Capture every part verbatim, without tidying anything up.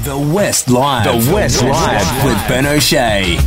The West Live. The West Live with Ben O'Shea.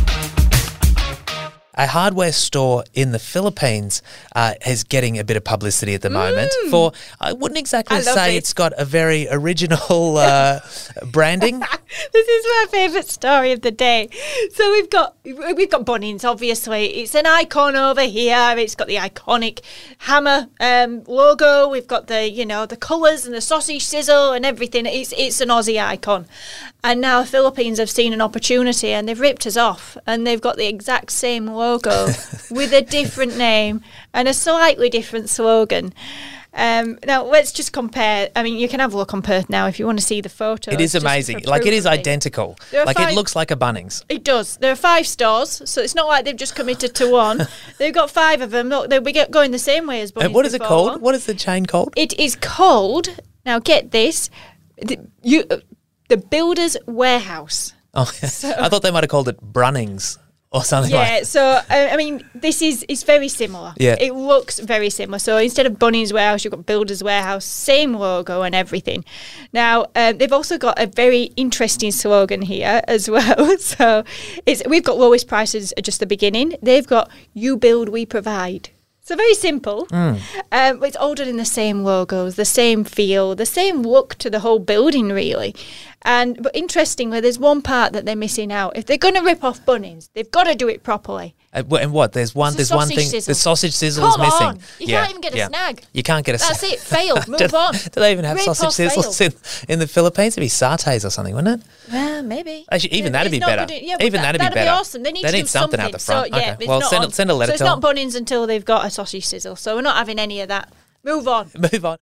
A hardware store in the Philippines uh, is getting a bit of publicity at the moment mm. for, I wouldn't exactly I say this. it's got a very original uh, branding. This is my favourite story of the day. So we've got we've got Bunnings, obviously. It's an icon over here. It's got the iconic hammer um, logo. We've got the, you know, the colours and the sausage sizzle and everything. It's it's an Aussie icon. And now Philippines have seen an opportunity and they've ripped us off and they've got the exact same logo with a different name and a slightly different slogan. Um, now, let's just compare. I mean, you can have a look on Perth now if you want to see the photo. It is amazing. Like, it is identical. Like, five, it looks like a Bunnings. It does. There are five stores, so it's not like they've just committed to one. They've got five of them. Look, they'll be going the same way as Bunnings. And what is before. it called? What is the chain called? It is called, now get this, the, you, uh, the Builder's Warehouse. Oh, so, I thought they might have called it Brunnings. Or something yeah, like Yeah, so, uh, I mean, this is it's very similar. Yeah. It looks very similar. So instead of Bunnings Warehouse, you've got Builder's Warehouse, same logo and everything. Now, um, they've also got a very interesting slogan here as well. So it's we've got lowest prices at just the beginning. They've got you build, we provide. So very simple. Mm. Um, it's all done in the same logos, the same feel, the same look to the whole building, really. And but interestingly, there's one part that they're missing out. If they're going to rip off Bunnings, they've got to do it properly. Uh, and what? There's one. There's, there's one thing. Sizzle. The sausage sizzle Come is missing. On. You yeah, can't even get a yeah. snag. You can't get a. That's snag. it. Fail. Move do, on. Do they even have Rip sausage sizzles in, in the Philippines? It'd be satay or something, wouldn't it? Well, maybe. Actually, even yeah, that'd be better. Gonna, yeah, even that, that'd, that'd be better. be awesome. They need they to need do something, something out the front. So, yeah, okay. Well, send, on, send a letter so to it's not them. Bunnings until they've got a sausage sizzle. So we're not having any of that. Move on. Move on.